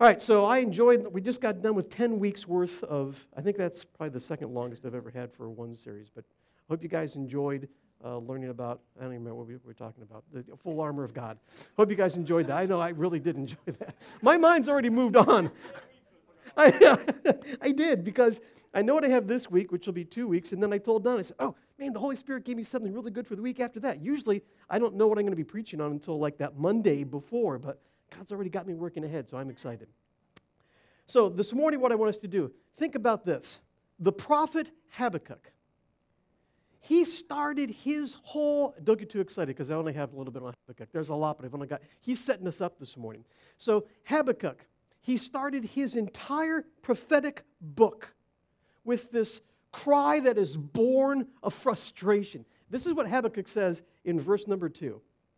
All right, so we just got done with 10 weeks worth of, I think that's probably the second longest I've ever had for one series, but I hope you guys enjoyed learning about, I don't even remember what we were talking about, the full armor of God. Hope you guys enjoyed that. I know I really did enjoy that. My mind's already moved on. I did, because I know what I have this week, which will be 2 weeks, and then I told Don, I said, oh, man, the Holy Spirit gave me something really good for the week after that. Usually, I don't know what I'm going to be preaching on until like that Monday before, but God's already got me working ahead, so I'm excited. So this morning, what I want us to do, think about this. The prophet Habakkuk, he started his whole, don't get too excited because I only have a little bit on Habakkuk. There's a lot, but I've only got, he's setting us up this morning. So Habakkuk, he started his entire prophetic book with this cry that is born of frustration. This is what Habakkuk says in verse number 2.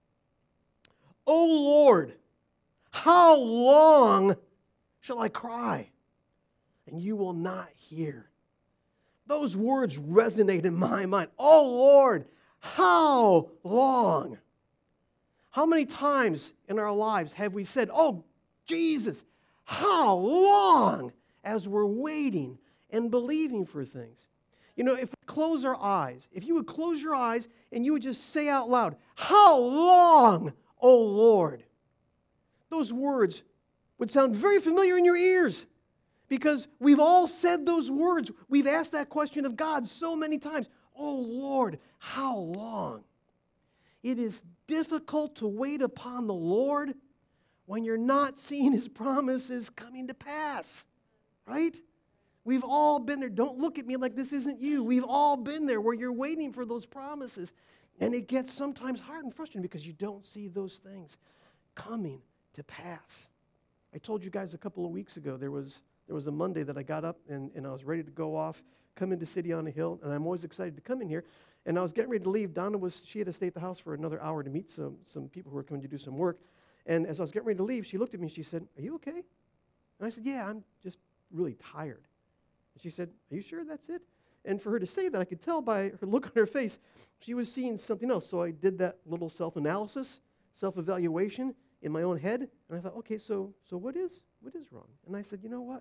O Lord, how long shall I cry, and you will not hear? Those words resonate in my mind. Oh Lord, how long? How many times in our lives have we said, oh Jesus, how long, as we're waiting and believing for things? You know, if we close our eyes, if you would close your eyes and you would just say out loud, how long, O Lord? Those words would sound very familiar in your ears because we've all said those words. We've asked that question of God so many times. Oh Lord, how long? It is difficult to wait upon the Lord when you're not seeing His promises coming to pass, right? We've all been there. Don't look at me like this isn't you. We've all been there where you're waiting for those promises. And it gets sometimes hard and frustrating because you don't see those things coming to pass. I told you guys a couple of weeks ago, there was a Monday that I got up and I was ready to go off, come into City on a Hill, and I'm always excited to come in here. And I was getting ready to leave. Donna she had to stay at the house for another hour to meet some people who were coming to do some work. And as I was getting ready to leave, she looked at me and she said, are you okay? And I said, yeah, I'm just really tired. And she said, are you sure that's it? And for her to say that, I could tell by her look on her face, she was seeing something else. So I did that little self-analysis, self-evaluation in my own head. And I thought, okay, so what is wrong? And I said, you know what?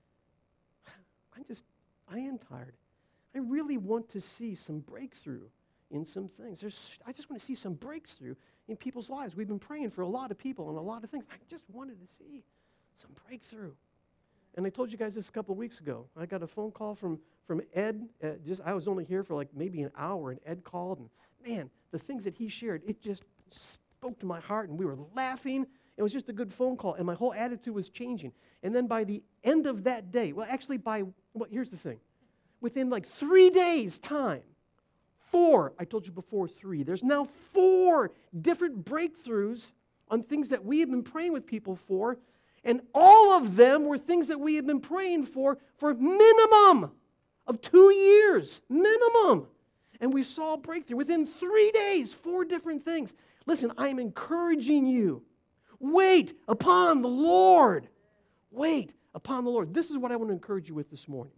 I am tired. I really want to see some breakthrough in some things. I just want to see some breakthrough in people's lives. We've been praying for a lot of people and a lot of things. I just wanted to see some breakthrough. And I told you guys this a couple of weeks ago. I got a phone call from Ed. I was only here for like maybe an hour, and Ed called, and man, the things that he shared, it just spoke to my heart, and we were laughing. It was just a good phone call, and my whole attitude was changing. And then by the end of that day, here's the thing. Within like 3 days' time, 4, I told you before 3, there's now 4 different breakthroughs on things that we have been praying with people for, and all of them were things that we have been praying for minimum of 2 years, minimum. And we saw a breakthrough. Within 3 days, 4 different things. Listen, I am encouraging you. Wait upon the Lord. Wait upon the Lord. This is what I want to encourage you with this morning.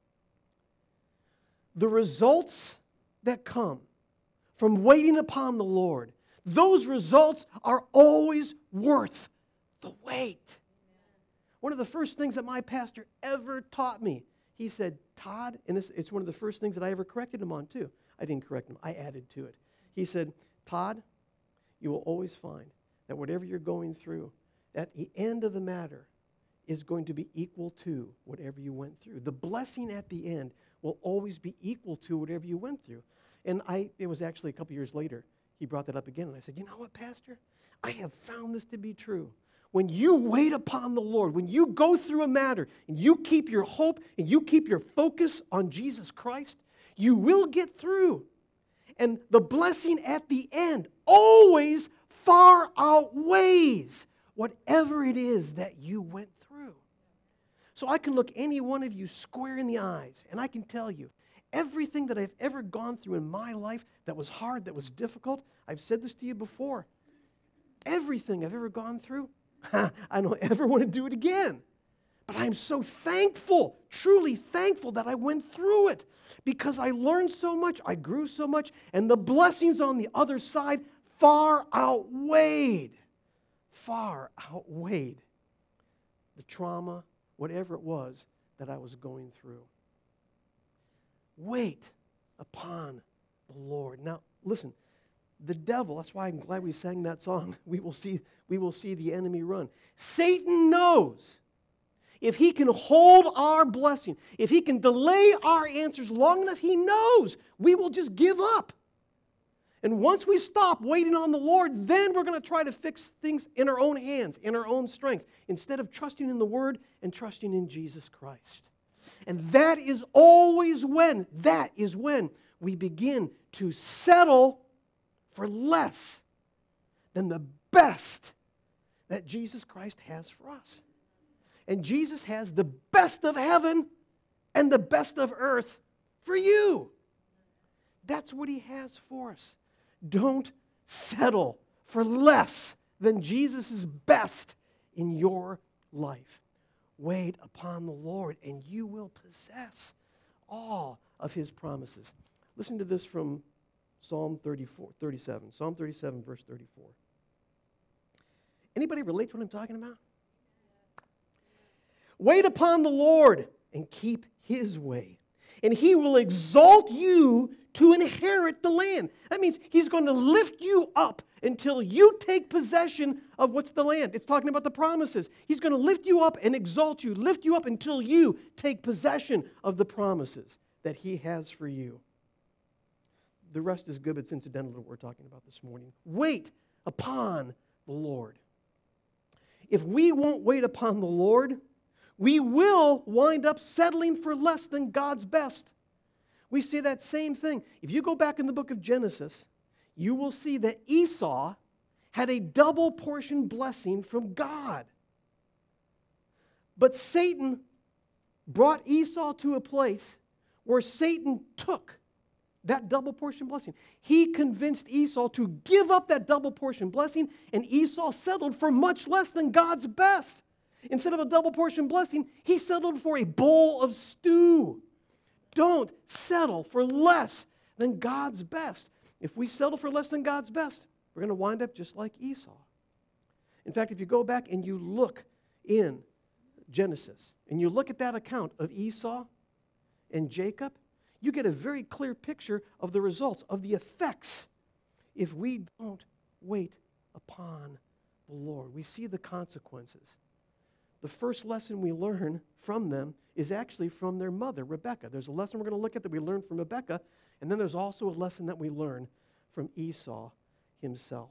The results that come from waiting upon the Lord, those results are always worth the wait. One of the first things that my pastor ever taught me, he said, Todd, and it's one of the first things that I ever corrected him on too. I didn't correct him, I added to it. He said, Todd, you will always find that whatever you're going through, at the end of the matter is going to be equal to whatever you went through. The blessing at the end will always be equal to whatever you went through. And it was actually a couple years later, he brought that up again, and I said, you know what, Pastor? I have found this to be true. When you wait upon the Lord, when you go through a matter, and you keep your hope, and you keep your focus on Jesus Christ, you will get through. And the blessing at the end always far outweighs whatever it is that you went through. So I can look any one of you square in the eyes, and I can tell you, everything that I've ever gone through in my life that was hard, that was difficult, I've said this to you before, everything I've ever gone through, I don't ever want to do it again. But I'm so thankful, truly thankful that I went through it because I learned so much, I grew so much, and the blessings on the other side far outweighed the trauma, whatever it was that I was going through. Wait upon the Lord. Now, listen, the devil, that's why I'm glad we sang that song, we will see the enemy run. Satan knows if he can hold our blessing, if he can delay our answers long enough, he knows we will just give up. And once we stop waiting on the Lord, then we're going to try to fix things in our own hands, in our own strength, instead of trusting in the Word and trusting in Jesus Christ. And that is when we begin to settle for less than the best that Jesus Christ has for us. And Jesus has the best of heaven and the best of earth for you. That's what He has for us. Don't settle for less than Jesus' best in your life. Wait upon the Lord, and you will possess all of His promises. Listen to this from Psalm 37. Psalm 37, verse 34. Anybody relate to what I'm talking about? Wait upon the Lord and keep His way, and He will exalt you to inherit the land. That means He's going to lift you up until you take possession of what's the land. It's talking about the promises. He's going to lift you up and exalt you, lift you up until you take possession of the promises that He has for you. The rest is good, but it's incidental to what we're talking about this morning. Wait upon the Lord. If we won't wait upon the Lord, we will wind up settling for less than God's best. We see that same thing. If you go back in the book of Genesis, you will see that Esau had a double portion blessing from God. But Satan brought Esau to a place where Satan took that double portion blessing. He convinced Esau to give up that double portion blessing, and Esau settled for much less than God's best. Instead of a double portion blessing, he settled for a bowl of stew. Don't settle for less than God's best. If we settle for less than God's best, we're going to wind up just like Esau. In fact, if you go back and you look in Genesis, and you look at that account of Esau and Jacob, you get a very clear picture of the results, of the effects, if we don't wait upon the Lord. We see the consequences. The first lesson we learn from them is actually from their mother, Rebekah. There's a lesson we're going to look at that we learn from Rebekah, and then there's also a lesson that we learn from Esau himself.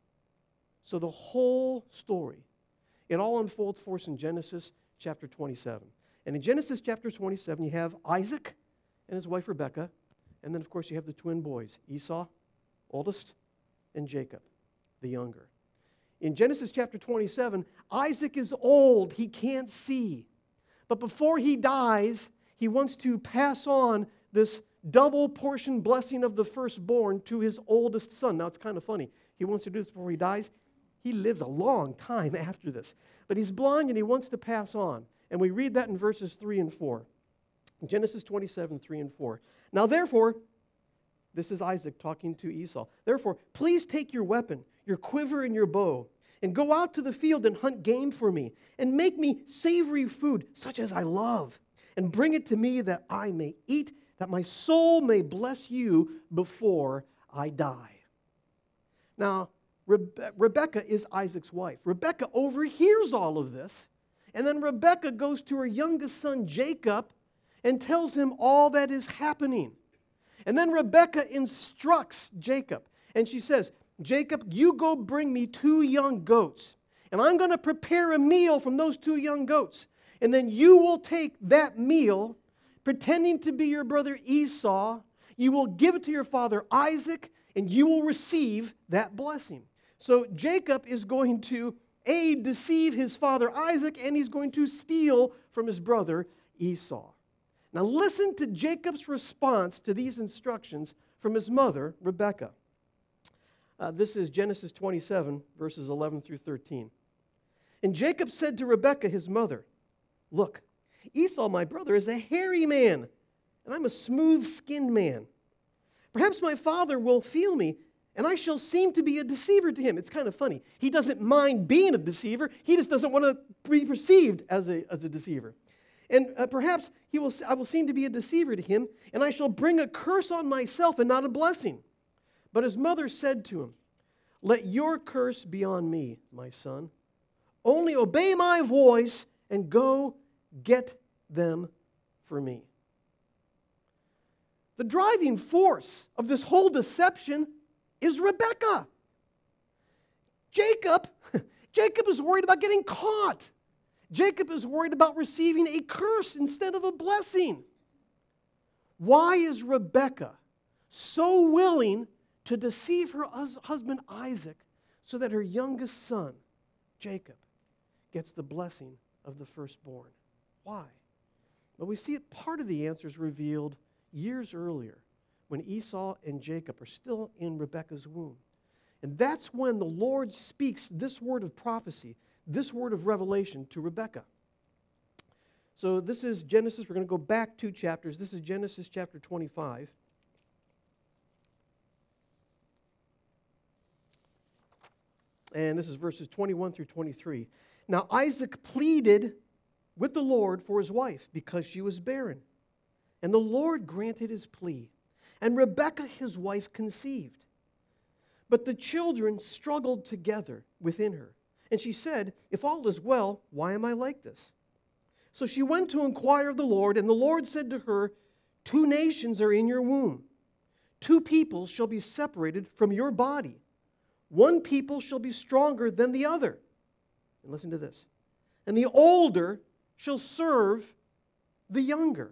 So the whole story, it all unfolds for us in Genesis chapter 27. And in Genesis chapter 27, you have Isaac and his wife Rebekah, and then, of course, you have the twin boys, Esau, oldest, and Jacob, the younger. In Genesis chapter 27, Isaac is old. He can't see. But before he dies, he wants to pass on this double portion blessing of the firstborn to his oldest son. Now, it's kind of funny. He wants to do this before he dies. He lives a long time after this. But he's blind and he wants to pass on. And we read that in verses 3 and 4. Genesis 27, 3 and 4. Now, therefore, this is Isaac talking to Esau. Therefore, please take your weapon, your quiver and your bow, and go out to the field and hunt game for me, and make me savory food, such as I love, and bring it to me that I may eat, that my soul may bless you before I die. Now, Rebekah is Isaac's wife. Rebekah overhears all of this, and then Rebekah goes to her youngest son, Jacob, and tells him all that is happening. And then Rebekah instructs Jacob, and she says, Jacob, you go bring me 2 young goats, and I'm going to prepare a meal from those 2 young goats. And then you will take that meal, pretending to be your brother Esau, you will give it to your father Isaac, and you will receive that blessing. So Jacob is going to, deceive his father Isaac, and he's going to steal from his brother Esau. Now listen to Jacob's response to these instructions from his mother, Rebekah. This is Genesis 27, verses 11 through 13. And Jacob said to Rebekah, his mother, look, Esau, my brother, is a hairy man, and I'm a smooth-skinned man. Perhaps my father will feel me and I shall seem to be a deceiver to him. It's kind of funny. He doesn't mind being a deceiver. He just doesn't want to be perceived as a deceiver. And perhaps I will seem to be a deceiver to him, and I shall bring a curse on myself and not a blessing. But his mother said to him, let your curse be on me, my son. Only obey my voice and go get them for me. The driving force of this whole deception is Rebekah. Jacob is worried about getting caught. Jacob is worried about receiving a curse instead of a blessing. Why is Rebekah so willing to deceive her husband Isaac so that her youngest son, Jacob, gets the blessing of the firstborn? Why? Well, we see part of the answer is revealed years earlier when Esau and Jacob are still in Rebekah's womb. And that's when the Lord speaks this word of prophecy, this word of revelation to Rebekah. So this is Genesis. We're going to go back 2 chapters. This is Genesis chapter 25. And this is verses 21 through 23. Now Isaac pleaded with the Lord for his wife because she was barren. And the Lord granted his plea. And Rebekah, his wife, conceived. But the children struggled together within her. And she said, if all is well, why am I like this? So she went to inquire of the Lord, and the Lord said to her, 2 nations are in your womb. 2 peoples shall be separated from your body. 1 people shall be stronger than the other. And listen to this. And the older shall serve the younger.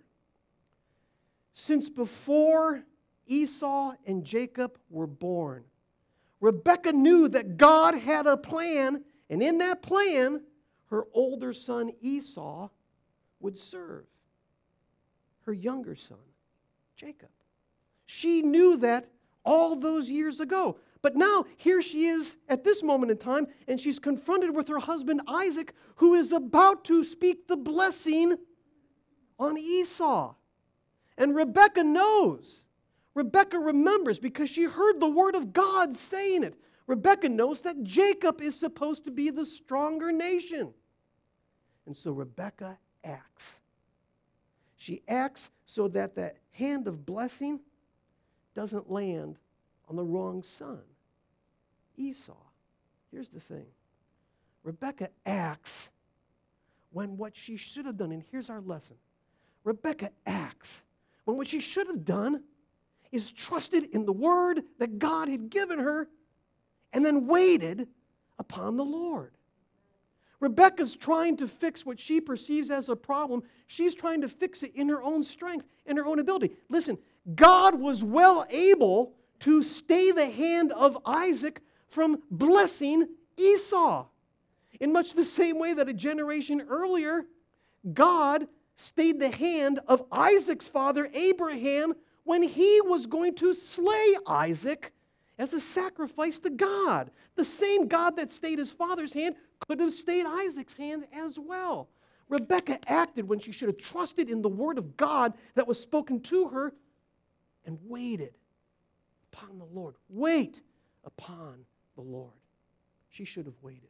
Since before Esau and Jacob were born, Rebekah knew that God had a plan, and in that plan, her older son Esau would serve her younger son, Jacob. She knew that all those years ago. But now, here she is at this moment in time, and she's confronted with her husband Isaac, who is about to speak the blessing on Esau. And Rebekah knows. Rebekah remembers because she heard the word of God saying it. Rebekah knows that Jacob is supposed to be the stronger nation. And so Rebekah acts. She acts so that the hand of blessing doesn't land on the wrong son, Esau. Here's the thing. Rebekah acts when what she should have done, and here's our lesson. Rebekah acts when what she should have done is trusted in the word that God had given her and then waited upon the Lord. Rebekah's trying to fix what she perceives as a problem. She's trying to fix it in her own strength and her own ability. Listen, God was well able to stay the hand of Isaac from blessing Esau. In much the same way that a generation earlier, God stayed the hand of Isaac's father, Abraham, when he was going to slay Isaac as a sacrifice to God. The same God that stayed his father's hand could have stayed Isaac's hand as well. Rebekah acted when she should have trusted in the word of God that was spoken to her and waited upon the Lord. Wait upon the Lord. She should have waited.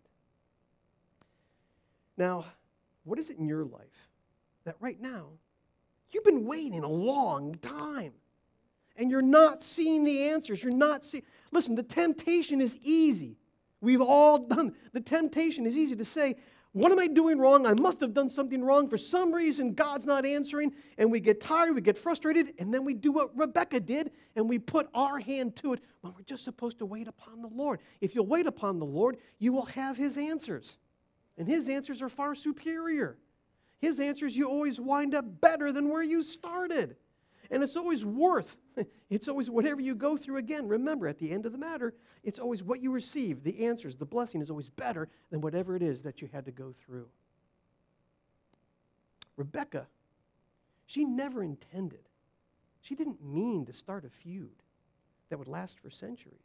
Now, what is it in your life that right now you've been waiting a long time and you're not seeing the answers? You're not seeing. Listen, the temptation is easy. We've all done. The temptation is easy to say, what am I doing wrong? I must have done something wrong. For some reason, God's not answering. And we get tired, we get frustrated, and then we do what Rebekah did, and we put our hand to it when we're just supposed to wait upon the Lord. If you'll wait upon the Lord, you will have His answers. And His answers are far superior. His answers, you always wind up better than where you started. And it's always whatever you go through again. Remember, at the end of the matter, it's always what you receive. The answers, the blessing is always better than whatever it is that you had to go through. Rebekah, she never intended. She didn't mean to start a feud that would last for centuries.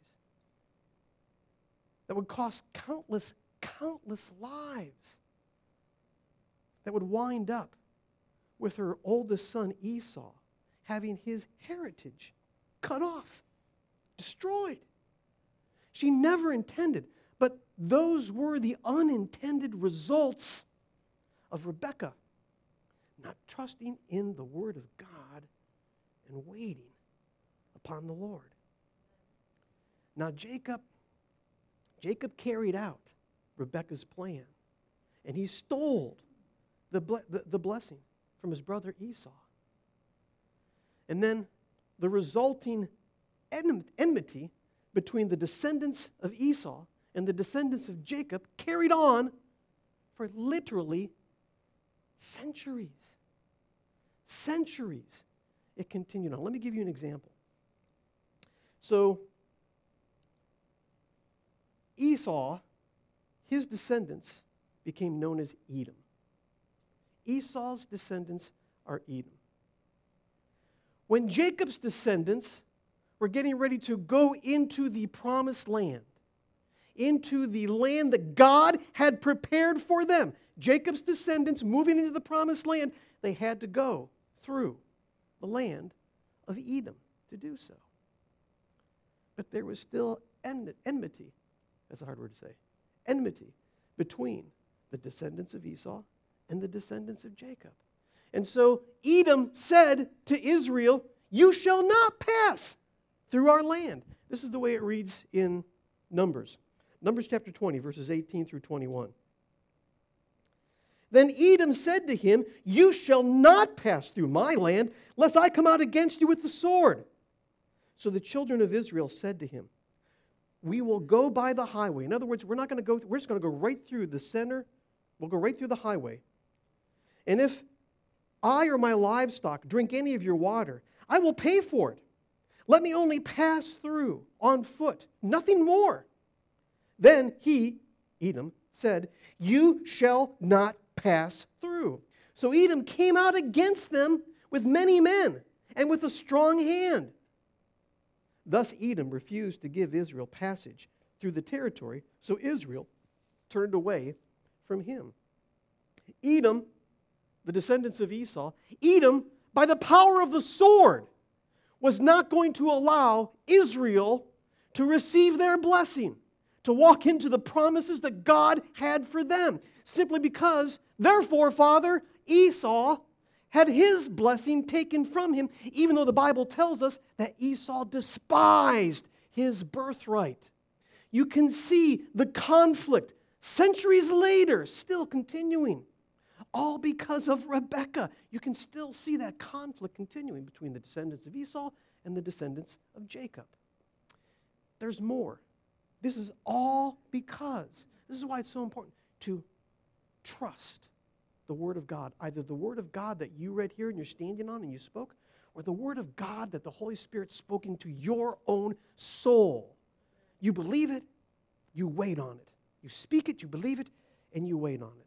That would cost countless lives. That would wind up with her oldest son, Esau, having his heritage cut off, destroyed. She never intended, but those were the unintended results of Rebekah not trusting in the word of God and waiting upon the Lord. Now Jacob carried out Rebekah's plan, and he stole the blessing from his brother Esau. And then the resulting enmity between the descendants of Esau and the descendants of Jacob carried on for literally centuries. Centuries. It continued on. Let me give you an example. So, Esau, his descendants became known as Edom. Esau's descendants are Edom. When Jacob's descendants were getting ready to go into the promised land, into the land that God had prepared for them, Jacob's descendants moving into the promised land, they had to go through the land of Edom to do so. But there was still enmity, that's a hard word to say, enmity between the descendants of Esau and the descendants of Jacob. And so Edom said to Israel, "You shall not pass through our land." This is the way it reads in Numbers. Numbers chapter 20, verses 18 through 21. Then Edom said to him, "You shall not pass through my land, lest I come out against you with the sword." So the children of Israel said to him, "We will go by the highway." In other words, we're not going to go, we're just going to go right through the center. We'll go right through the highway. "And if I or my livestock drink any of your water, I will pay for it. Let me only pass through on foot, nothing more." Then he, Edom, said, "You shall not pass through." So Edom came out against them with many men and with a strong hand. Thus Edom refused to give Israel passage through the territory, so Israel turned away from him. Edom, the descendants of Esau, Edom, by the power of the sword, was not going to allow Israel to receive their blessing, to walk into the promises that God had for them, simply because their forefather, Esau, had his blessing taken from him, even though the Bible tells us that Esau despised his birthright. You can see the conflict centuries later still continuing, all because of Rebekah. You can still see that conflict continuing between the descendants of Esau and the descendants of Jacob. There's more. This is all because, this is why it's so important to trust the Word of God, either the Word of God that you read here and you're standing on and you spoke, or the Word of God that the Holy Spirit spoke into your own soul. You believe it, you wait on it. You speak it, you believe it, and you wait on it.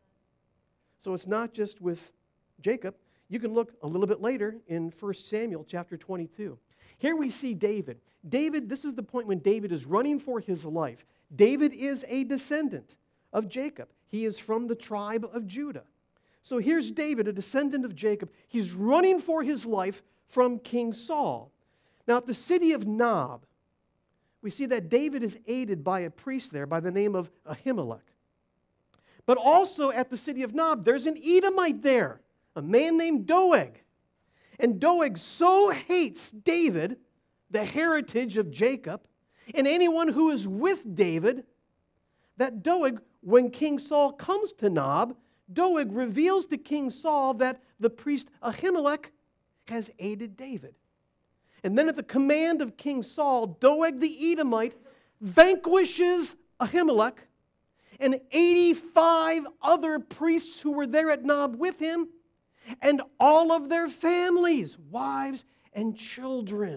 So it's not just with Jacob. You can look a little bit later in 1 Samuel chapter 22. Here we see David. David, this is the point when David is running for his life. David is a descendant of Jacob. He is from the tribe of Judah. So here's David, a descendant of Jacob. He's running for his life from King Saul. Now at the city of Nob, we see that David is aided by a priest there by the name of Ahimelech. But also at the city of Nob, there's an Edomite there, a man named Doeg. And Doeg so hates David, the heritage of Jacob, and anyone who is with David, that Doeg, when King Saul comes to Nob, Doeg reveals to King Saul that the priest Ahimelech has aided David. And then at the command of King Saul, Doeg the Edomite vanquishes Ahimelech and 85 other priests who were there at Nob with him, and all of their families, wives and children.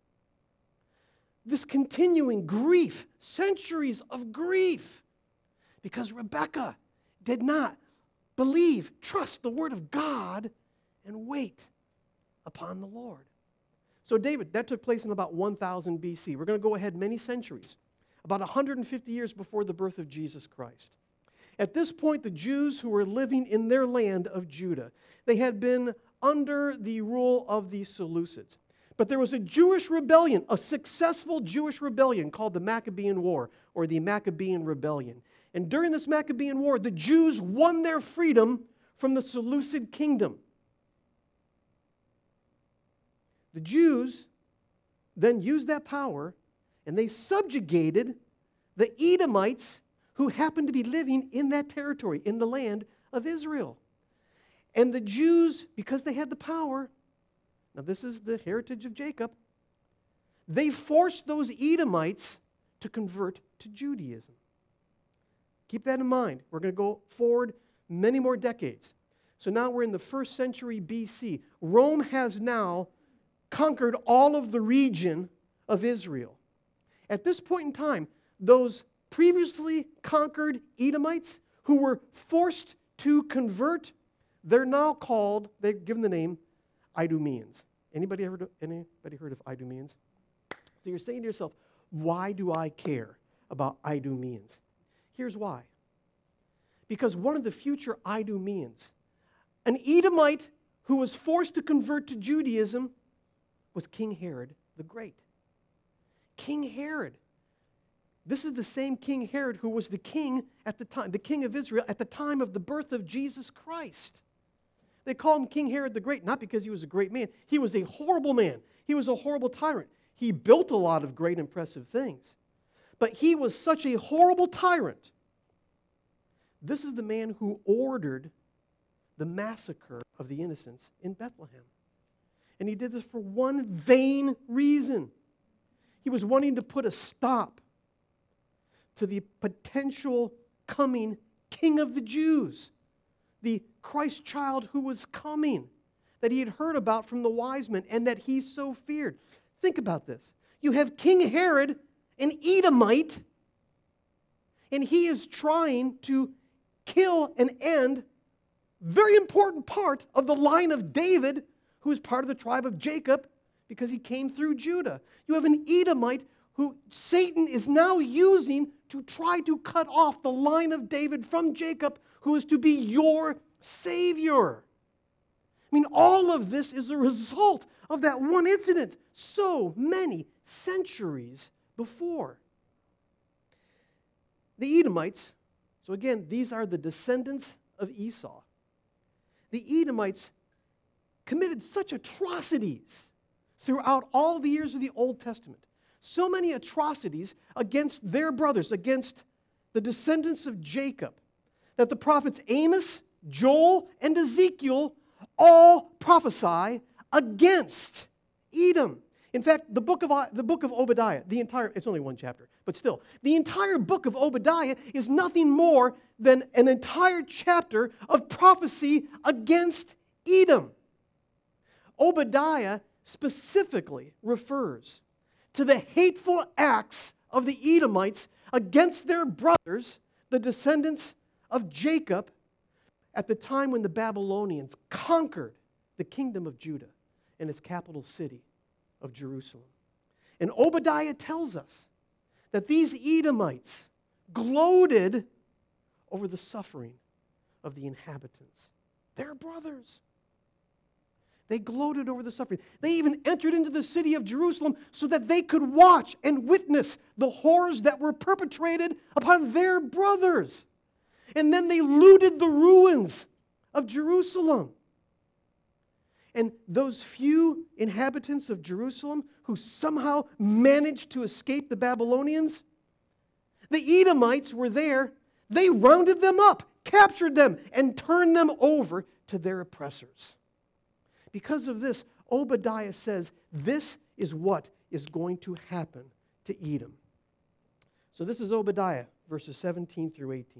This continuing grief, centuries of grief, because Rebekah did not believe, trust the word of God, and wait upon the Lord. So David, that took place in about 1000 BC. We're going to go ahead many centuries, about 150 years before the birth of Jesus Christ. At this point, the Jews who were living in their land of Judah, they had been under the rule of the Seleucids. But there was a Jewish rebellion, a successful Jewish rebellion called the Maccabean War or the Maccabean Rebellion. And during this Maccabean War, the Jews won their freedom from the Seleucid kingdom. The Jews then used that power and they subjugated the Edomites who happened to be living in that territory, in the land of Israel. And the Jews, because they had the power, now this is the heritage of Jacob, they forced those Edomites to convert to Judaism. Keep that in mind. We're going to go forward many more decades. So now we're in the 1st century BC. Rome has now conquered all of the region of Israel. At this point in time, those previously conquered Edomites who were forced to convert, they're now called, they've given the name Idumeans. Anybody heard of Idumeans? So you're saying to yourself, why do I care about Idumeans? Here's why. Because one of the future Idumeans, an Edomite who was forced to convert to Judaism, was King Herod the Great. King Herod. This is the same King Herod who was the king at the time, the king of Israel at the time of the birth of Jesus Christ. They call him King Herod the Great, not because he was a great man. He was a horrible man. He was a horrible tyrant. He built a lot of great, impressive things. But he was such a horrible tyrant. This is the man who ordered the massacre of the innocents in Bethlehem. And he did this for one vain reason. He was wanting to put a stop to the potential coming King of the Jews, the Christ child who was coming, that he had heard about from the wise men and that he so feared. Think about this. You have King Herod, an Edomite, and he is trying to kill and end very important part of the line of David, who is part of the tribe of Jacob because he came through Judah. You have an Edomite who Satan is now using to try to cut off the line of David from Jacob, who is to be your Savior. I mean, all of this is a result of that one incident so many centuries before. The Edomites, so again, these are the descendants of Esau. The Edomites committed such atrocities throughout all the years of the Old Testament. So many atrocities against their brothers, against the descendants of Jacob, that the prophets Amos, Joel, and Ezekiel all prophesy against Edom. In fact, the book of Obadiah, it's only one chapter, but still, the entire book of Obadiah is nothing more than an entire chapter of prophecy against Edom. Obadiah specifically refers to the hateful acts of the Edomites against their brothers, the descendants of Jacob, at the time when the Babylonians conquered the kingdom of Judah and its capital city of Jerusalem. And Obadiah tells us that these Edomites gloated over the suffering of the inhabitants, their brothers. They gloated over the suffering. They even entered into the city of Jerusalem so that they could watch and witness the horrors that were perpetrated upon their brothers. And then they looted the ruins of Jerusalem. And those few inhabitants of Jerusalem who somehow managed to escape the Babylonians, the Edomites were there. They rounded them up, captured them, and turned them over to their oppressors. Because of this, Obadiah says this is what is going to happen to Edom. So this is Obadiah, verses 17 through 18.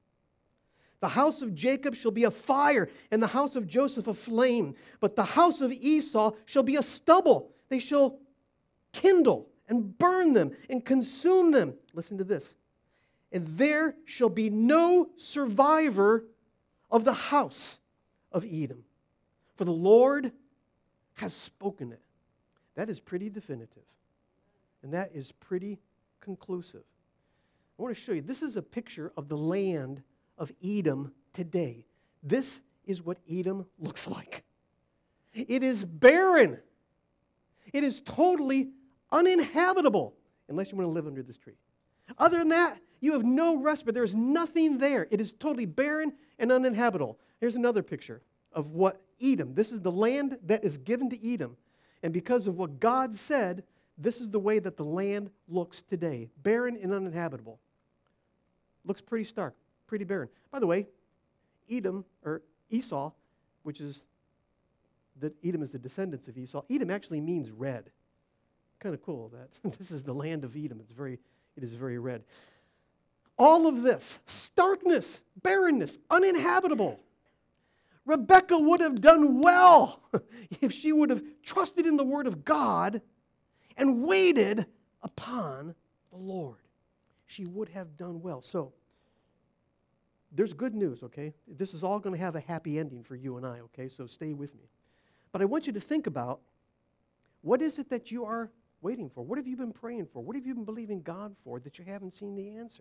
The house of Jacob shall be a fire, and the house of Joseph a flame. But the house of Esau shall be a stubble. They shall kindle and burn them and consume them. Listen to this. And there shall be no survivor of the house of Edom. For the Lord has spoken it. That is pretty definitive. And that is pretty conclusive. I want to show you, this is a picture of the land of Edom today. This is what Edom looks like. It is barren. It is totally uninhabitable unless you want to live under this tree. Other than that, you have no respite. There is nothing there. It is totally barren and uninhabitable. Here's another picture of what Edom, this is the land that is given to Edom. And because of what God said, this is the way that the land looks today. Barren and uninhabitable. Looks pretty stark, pretty barren. By the way, Edom, or Esau, which is, Edom is the descendants of Esau. Edom actually means red. Kind of cool that this is the land of Edom. It is very red. All of this, starkness, barrenness, uninhabitable. Rebekah would have done well if she would have trusted in the word of God and waited upon the Lord. She would have done well. So, there's good news, okay? This is all going to have a happy ending for you and I, okay? So stay with me. But I want you to think about, what is it that you are waiting for? What have you been praying for? What have you been believing God for that you haven't seen the answer?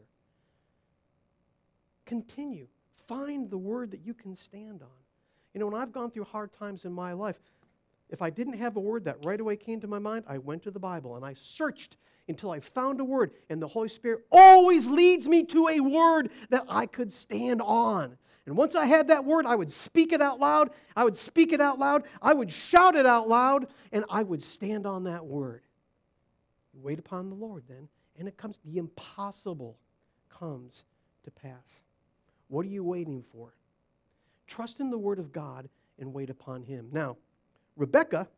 Continue. Find the word that you can stand on. You know, when I've gone through hard times in my life, if I didn't have a word that right away came to my mind, I went to the Bible and I searched until I found a word. And the Holy Spirit always leads me to a word that I could stand on. And once I had that word, I would speak it out loud. I would speak it out loud. I would shout it out loud. And I would stand on that word. Wait upon the Lord then. And it comes, the impossible comes to pass. What are you waiting for? Trust in the word of God and wait upon Him. Now, Rebekah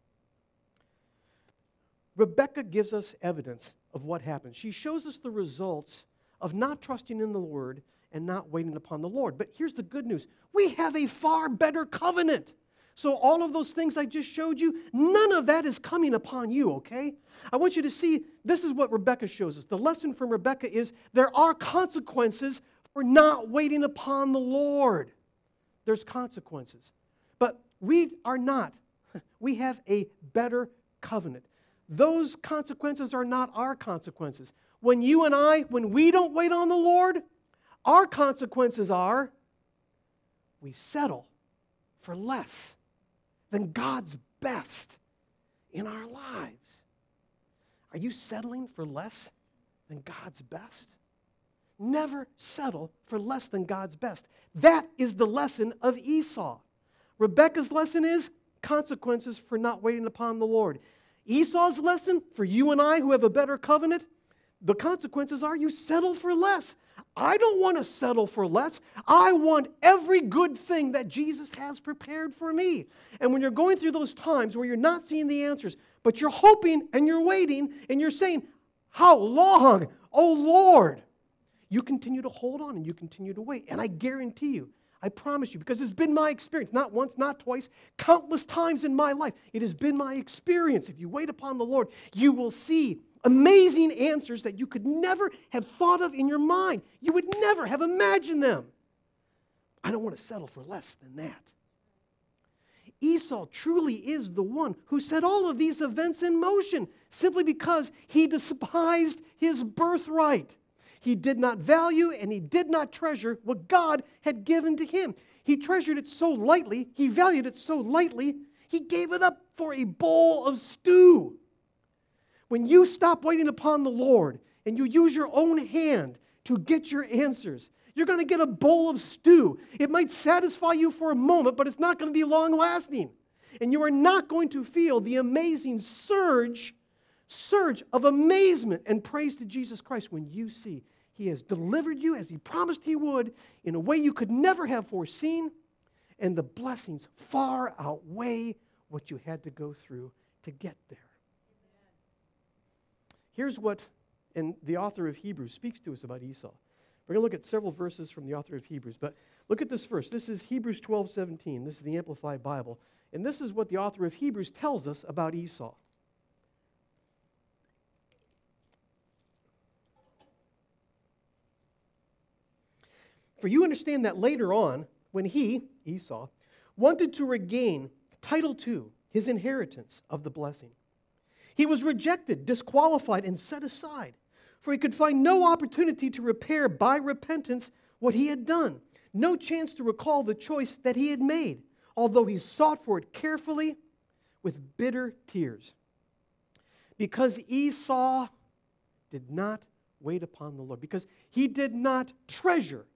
gives us evidence of what happened. She shows us the results of not trusting in the word and not waiting upon the Lord. But here's the good news. We have a far better covenant. So all of those things I just showed you, none of that is coming upon you, okay? I want you to see, this is what Rebekah shows us. The lesson from Rebekah is there are consequences for not waiting upon the Lord. There's consequences. But we are not. We have a better covenant. Those consequences are not our consequences. When we don't wait on the Lord, our consequences are we settle for less than God's best in our lives. Are you settling for less than God's best? Never settle for less than God's best. That is the lesson of Esau. Rebekah's lesson is consequences for not waiting upon the Lord. Esau's lesson for you and I who have a better covenant, the consequences are you settle for less. I don't want to settle for less. I want every good thing that Jesus has prepared for me. And when you're going through those times where you're not seeing the answers, but you're hoping and you're waiting and you're saying, how long, oh Lord? You continue to hold on and you continue to wait. And I guarantee you, I promise you, because it's been my experience, not once, not twice, countless times in my life, it has been my experience. If you wait upon the Lord, you will see amazing answers that you could never have thought of in your mind. You would never have imagined them. I don't want to settle for less than that. Esau truly is the one who set all of these events in motion simply because he despised his birthright. He did not value and he did not treasure what God had given to him. He treasured it so lightly, he valued it so lightly, he gave it up for a bowl of stew. When you stop waiting upon the Lord and you use your own hand to get your answers, you're going to get a bowl of stew. It might satisfy you for a moment, but it's not going to be long-lasting. And you are not going to feel the amazing surge of amazement and praise to Jesus Christ when you see He has delivered you as He promised He would in a way you could never have foreseen, and the blessings far outweigh what you had to go through to get there. Here's what the author of Hebrews speaks to us about Esau. We're going to look at several verses from the author of Hebrews, but look at this verse. This is Hebrews 12:17. This is the Amplified Bible, and this is what the author of Hebrews tells us about Esau. For you understand that later on, when he, Esau, wanted to regain title to his inheritance of the blessing, he was rejected, disqualified, and set aside, for he could find no opportunity to repair by repentance what he had done, no chance to recall the choice that he had made, although he sought for it carefully with bitter tears. Because Esau did not wait upon the Lord, because he did not treasure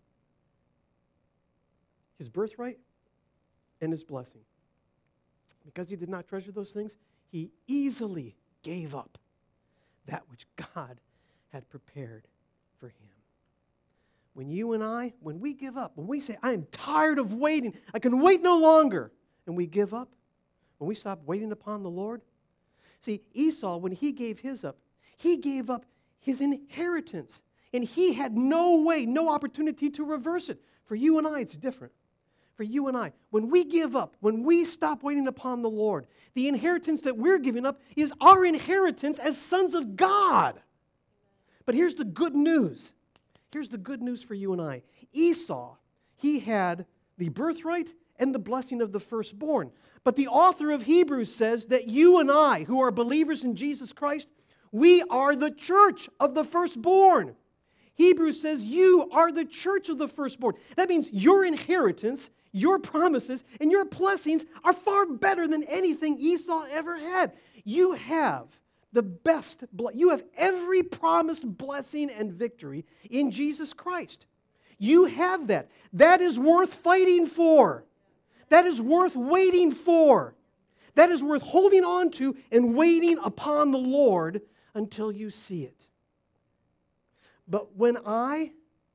his birthright and his blessing. Because he did not treasure those things, he easily gave up that which God had prepared for him. When you and I, when we give up, when we say, I am tired of waiting, I can wait no longer, and we give up, when we stop waiting upon the Lord. See, Esau, when he gave up his inheritance, and he had no way, no opportunity to reverse it. For you and I, it's different. For you and I, when we give up, when we stop waiting upon the Lord, the inheritance that we're giving up is our inheritance as sons of God. But here's the good news. Here's the good news for you and I. Esau, he had the birthright and the blessing of the firstborn. But the author of Hebrews says that you and I, who are believers in Jesus Christ, we are the church of the firstborn. Hebrews says you are the church of the firstborn. That means your inheritance, your promises, and your blessings are far better than anything Esau ever had. You have the best, you have every promised blessing and victory in Jesus Christ. You have that. That is worth fighting for. That is worth waiting for. That is worth holding on to and waiting upon the Lord until you see it. But when I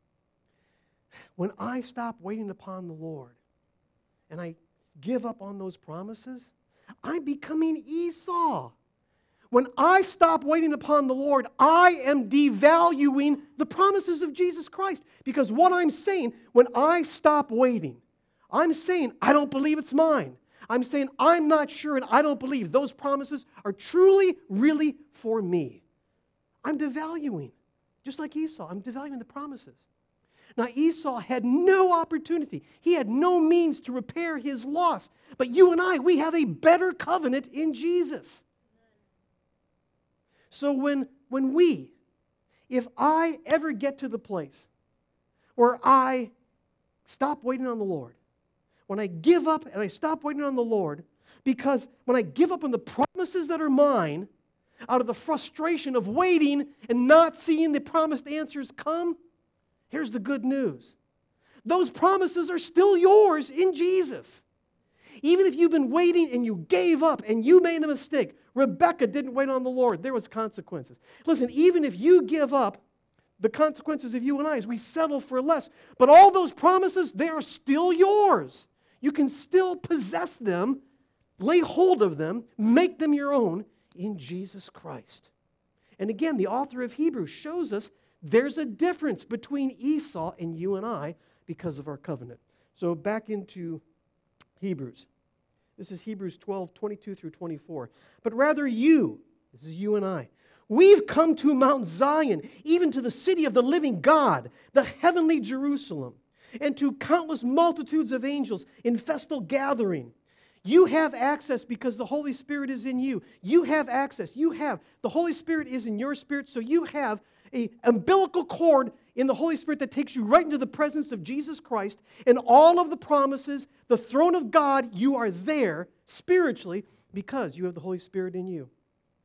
stop waiting upon the Lord and I give up on those promises, I'm becoming Esau. When I stop waiting upon the Lord, I am devaluing the promises of Jesus Christ. Because what I'm saying, when I stop waiting, I'm saying I don't believe it's mine. I'm saying I'm not sure and I don't believe those promises are truly, really for me. I'm devaluing. Just like Esau, I'm devaluing the promises. Now, Esau had no opportunity. He had no means to repair his loss. But you and I, we have a better covenant in Jesus. So if I ever get to the place where I stop waiting on the Lord, when I give up and I stop waiting on the Lord, because when I give up on the promises that are mine, out of the frustration of waiting and not seeing the promised answers come, here's the good news. Those promises are still yours in Jesus. Even if you've been waiting and you gave up and you made a mistake, Rebecca didn't wait on the Lord. There was consequences. Listen, even if you give up, the consequences of you and I is we settle for less. But all those promises, they are still yours. You can still possess them, lay hold of them, make them your own in Jesus Christ. And again, the author of Hebrews shows us there's a difference between Esau and you and I because of our covenant. So back into Hebrews. This is Hebrews 12, 22 through 24. But rather you, this is you and I, we've come to Mount Zion, even to the city of the living God, the heavenly Jerusalem, and to countless multitudes of angels in festal gathering. You have access because the Holy Spirit is in you. You have access. The Holy Spirit is in your spirit, so you have an umbilical cord in the Holy Spirit that takes you right into the presence of Jesus Christ and all of the promises, the throne of God, you are there spiritually because you have the Holy Spirit in you.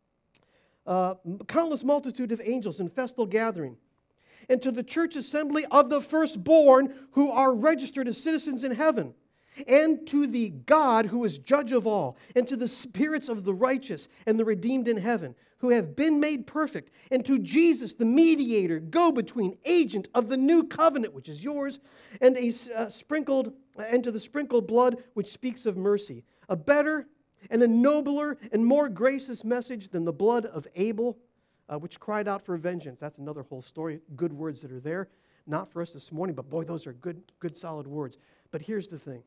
Countless multitude of angels in festal gathering. And to the church assembly of the firstborn who are registered as citizens in heaven. And to the God who is judge of all, and to the spirits of the righteous and the redeemed in heaven, who have been made perfect, and to Jesus, the mediator, go-between, agent of the new covenant, which is yours, and to the sprinkled blood which speaks of mercy, a better and a nobler and more gracious message than the blood of Abel, which cried out for vengeance. That's another whole story, good words that are there. Not for us this morning, but boy, those are good solid words. But here's the thing.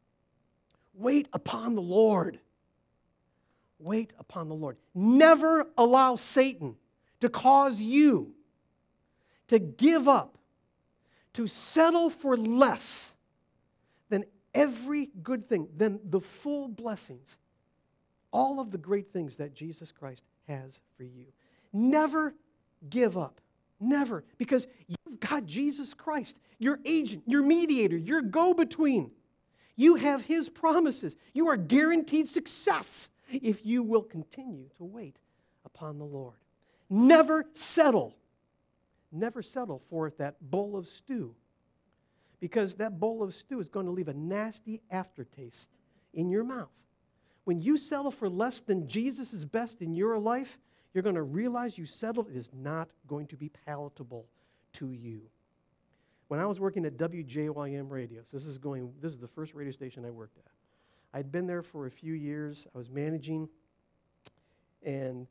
Wait upon the Lord. Wait upon the Lord. Never allow Satan to cause you to give up, to settle for less than every good thing, than the full blessings, all of the great things that Jesus Christ has for you. Never give up. Never. Because you've got Jesus Christ, your agent, your mediator, your go-between. You have His promises. You are guaranteed success if you will continue to wait upon the Lord. Never settle. Never settle for that bowl of stew, because that bowl of stew is going to leave a nasty aftertaste in your mouth. When you settle for less than Jesus' best in your life, you're going to realize you settled. It is not going to be palatable to you. When I was working at WJYM Radio, so this is the first radio station I worked at. I'd been there for a few years. I was managing, and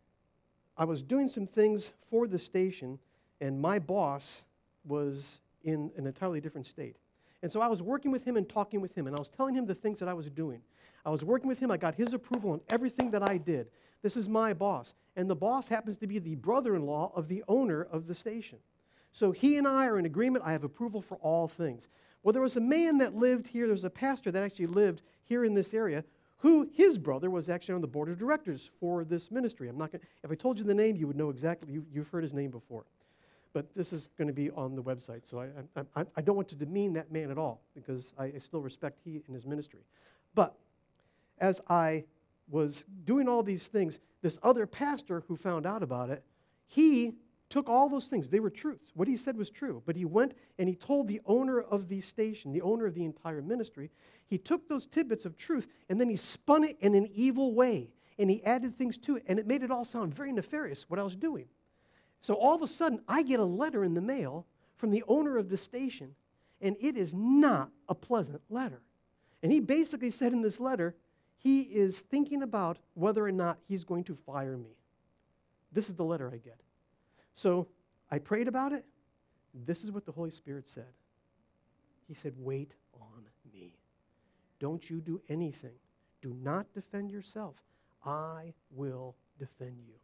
I was doing some things for the station, and my boss was in an entirely different state. And so I was working with him and talking with him, and I was telling him the things that I was doing. I was working with him. I got his approval on everything that I did. This is my boss. And the boss happens to be the brother-in-law of the owner of the station. So he and I are in agreement. I have approval for all things. Well, there was a man that lived here. There was a pastor that actually lived here in this area, who his brother was actually on the board of directors for this ministry. I'm not going. If I told you the name, you would know exactly. You've heard his name before. But this is going to be on the website, so I don't want to demean that man at all, because I still respect he and his ministry. But as I was doing all these things, this other pastor who found out about it, he took all those things. They were truths. What he said was true. But he went and he told the owner of the station, the owner of the entire ministry, he took those tidbits of truth and then he spun it in an evil way. And he added things to it, and it made it all sound very nefarious, what I was doing. So all of a sudden, I get a letter in the mail from the owner of the station, and it is not a pleasant letter. And he basically said in this letter, he is thinking about whether or not he's going to fire me. This is the letter I get. So I prayed about it. This is what the Holy Spirit said. He said, wait on me. Don't you do anything. Do not defend yourself. I will defend you.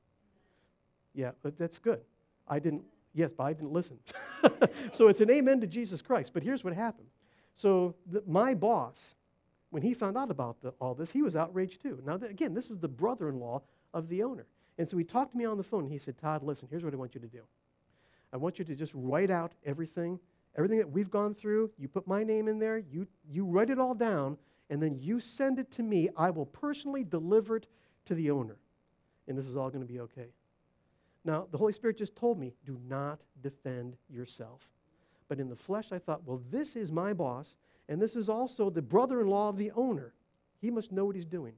Yeah, but that's good. But I didn't listen. So it's an amen to Jesus Christ. But here's what happened. So my boss, when he found out about all this, he was outraged too. Now, again, this is the brother-in-law of the owner. And so he talked to me on the phone, and he said, Todd, listen, here's what I want you to do. I want you to just write out everything that we've gone through. You put my name in there. You write it all down, and then you send it to me. I will personally deliver it to the owner, and this is all going to be okay. Now, the Holy Spirit just told me, do not defend yourself. But in the flesh, I thought, well, this is my boss, and this is also the brother-in-law of the owner. He must know what he's doing.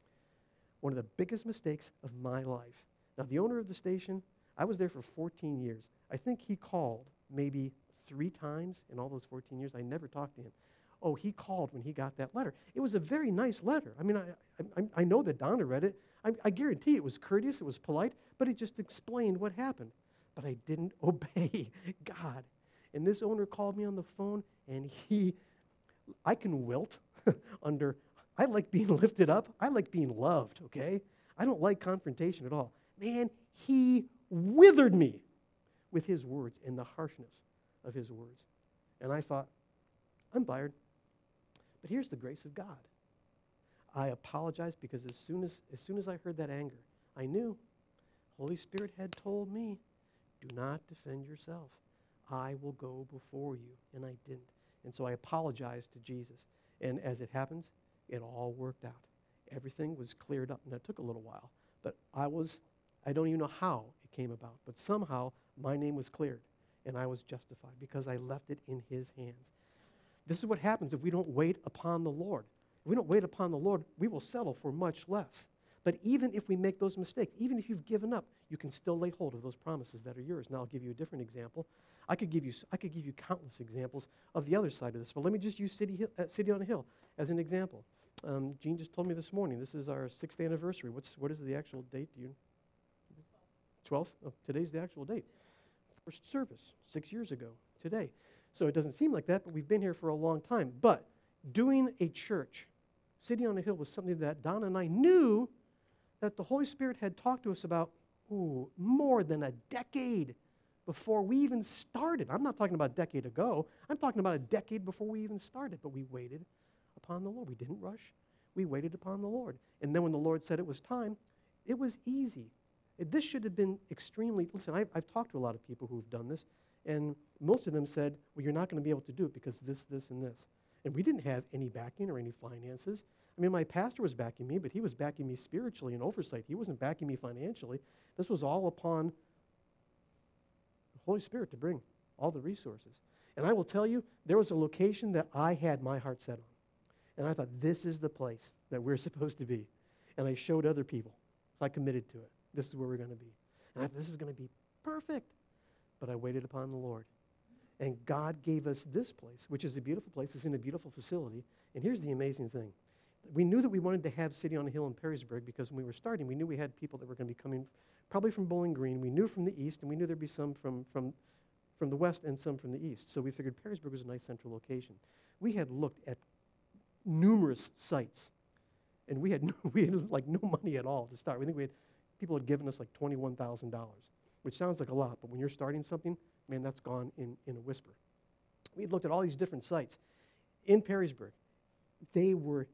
One of the biggest mistakes of my life. Now, the owner of the station, I was there for 14 years. I think he called maybe 3 times in all those 14 years. I never talked to him. Oh, he called when he got that letter. It was a very nice letter. I mean, I know that Donna read it. I guarantee it was courteous, it was polite, but it just explained what happened. But I didn't obey God. And this owner called me on the phone, and I can wilt under, I like being lifted up. I like being loved, okay? I don't like confrontation at all. Man, he withered me with his words and the harshness of his words. And I thought, I'm fired. But here's the grace of God. I apologized because as soon as I heard that anger, I knew Holy Spirit had told me, do not defend yourself. I will go before you. And I didn't. And so I apologized to Jesus. And as it happens, it all worked out. Everything was cleared up. And it took a little while. But I don't even know how it came about. But somehow my name was cleared. And I was justified because I left it in his hands. This is what happens if we don't wait upon the Lord. If we don't wait upon the Lord, we will settle for much less. But even if we make those mistakes, even if you've given up, you can still lay hold of those promises that are yours. Now I'll give you a different example. I could give you countless examples of the other side of this, but let me just use City on a Hill as an example. Jean just told me this morning, this is our 6th anniversary. What is the actual date? 12th? Oh, today's the actual date. First service, 6 years ago, today. So it doesn't seem like that, but we've been here for a long time. But doing a church, City on a Hill, was something that Donna and I knew that the Holy Spirit had talked to us about more than a decade before we even started. I'm not talking about a decade ago. I'm talking about a decade before we even started. But we waited upon the Lord. We didn't rush. We waited upon the Lord. And then when the Lord said it was time, it was easy. This should have been extremely, listen, I've talked to a lot of people who've done this, and most of them said, well, you're not going to be able to do it because this, and this. And we didn't have any backing or any finances. I mean, my pastor was backing me, but he was backing me spiritually and oversight. He wasn't backing me financially. This was all upon the Holy Spirit to bring all the resources. And I will tell you, there was a location that I had my heart set on. And I thought, this is the place that we're supposed to be. And I showed other people. So I committed to it. This is where we're going to be. And I thought, this is going to be perfect. But I waited upon the Lord. And God gave us this place, which is a beautiful place. It's in a beautiful facility. And here's the amazing thing. We knew that we wanted to have City on the Hill in Perrysburg because when we were starting, we knew we had people that were going to be coming probably from Bowling Green. We knew from the east, and we knew there'd be some from the west and some from the east. So we figured Perrysburg was a nice central location. We had looked at numerous sites, and we had like no money at all to start. We think people had given us like $21,000, which sounds like a lot, but when you're starting something, man, that's gone in a whisper. We had looked at all these different sites in Perrysburg. They were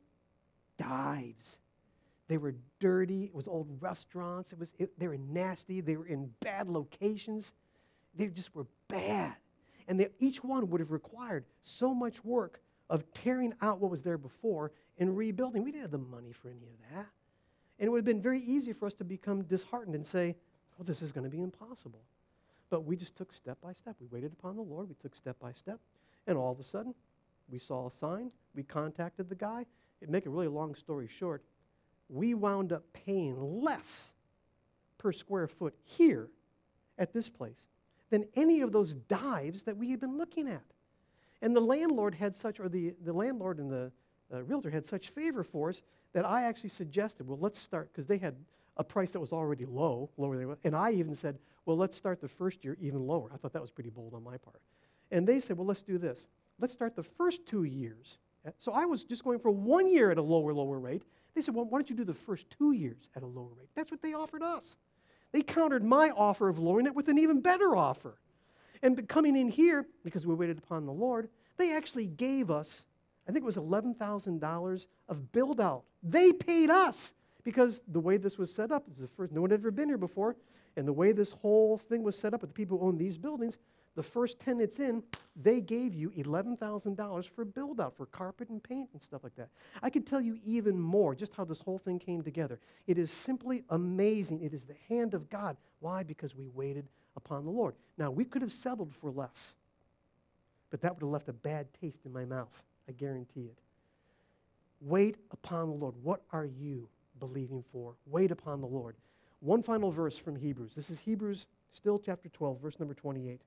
dives. They were dirty. It was old restaurants. They were nasty. They were in bad locations. They just were bad. And each one would have required so much work of tearing out what was there before and rebuilding. We didn't have the money for any of that. And it would have been very easy for us to become disheartened and say, well, this is going to be impossible. But we just took step by step. We waited upon the Lord. We took step by step. And all of a sudden, we saw a sign. We contacted the guy. To make a really long story short, we wound up paying less per square foot here at this place than any of those dives that we had been looking at. And the landlord had such, or the landlord and the realtor had such favor for us that I actually suggested, well, let's start, because they had a price that was already lower than they were. And I even said, well, let's start the first year even lower. I thought that was pretty bold on my part. And they said, well, let's do this. Let's start the first 2 years. So I was just going for 1 year at a lower rate. They said, well, why don't you do the first 2 years at a lower rate? That's what they offered us. They countered my offer of lowering it with an even better offer. And coming in here, because we waited upon the Lord, they actually gave us, I think it was $11,000 of build-out. They paid us because the way this was set up, this is the first, no one had ever been here before, and the way this whole thing was set up with the people who own these buildings, the first tenants in, they gave you $11,000 for build-out, for carpet and paint and stuff like that. I could tell you even more just how this whole thing came together. It is simply amazing. It is the hand of God. Why? Because we waited upon the Lord. Now, we could have settled for less, but that would have left a bad taste in my mouth. I guarantee it. Wait upon the Lord. What are you believing for? Wait upon the Lord. One final verse from Hebrews. This is Hebrews, still chapter 12, verse number 28.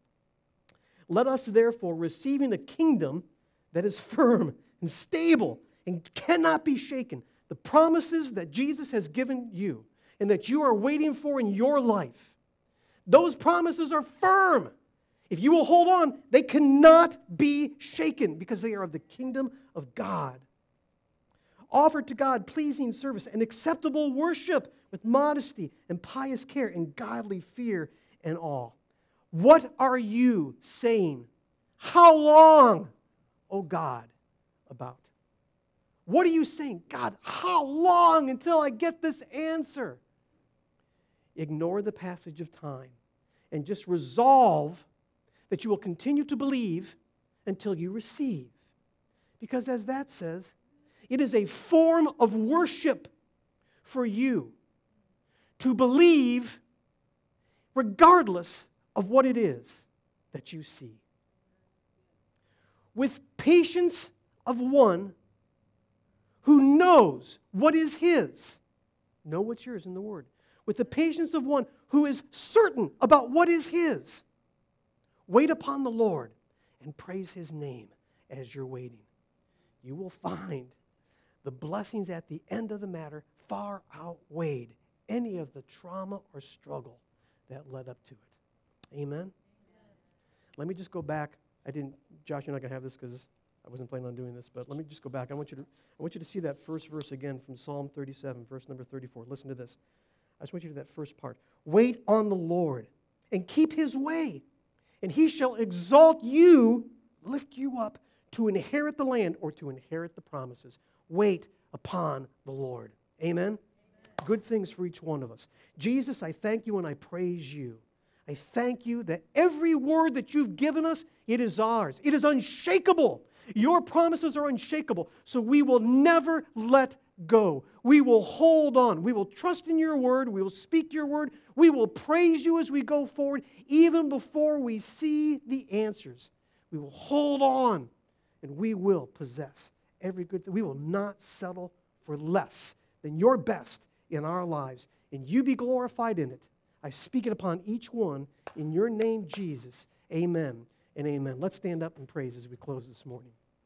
Let us therefore, receiving a kingdom that is firm and stable and cannot be shaken, the promises that Jesus has given you and that you are waiting for in your life, those promises are firm. If you will hold on, they cannot be shaken because they are of the kingdom of God. Offer to God pleasing service and acceptable worship with modesty and pious care and godly fear and awe. What are you saying? How long, oh God, about? What are you saying? God, how long until I get this answer? Ignore the passage of time and just resolve that you will continue to believe until you receive. Because as that says, it is a form of worship for you to believe regardless of what it is that you see. With patience of one who knows what is his. Know what's yours in the Word. With the patience of one who is certain about what is his. Wait upon the Lord and praise His name as you're waiting. You will find the blessings at the end of the matter far outweighed any of the trauma or struggle that led up to it. Amen? Amen. Let me just go back. Josh, you're not going to have this because I wasn't planning on doing this, but let me just go back. I want you to see that first verse again from Psalm 37, verse number 34. Listen to this. I just want you to do that first part. Wait on the Lord and keep His way, and He shall exalt you, lift you up to inherit the land or to inherit the promises. Wait upon the Lord. Amen? Amen. Good things for each one of us. Jesus, I thank you and I praise you. I thank you that every word that you've given us, it is ours. It is unshakable Your promises are unshakable, so we will never let go. We will hold on. We will trust in your word. We will speak your word. We will praise you as we go forward, even before we see the answers. We will hold on, and we will possess every good thing. We will not settle for less than your best in our lives, and you be glorified in it. I speak it upon each one in your name, Jesus. Amen and amen. Let's stand up and praise as we close this morning.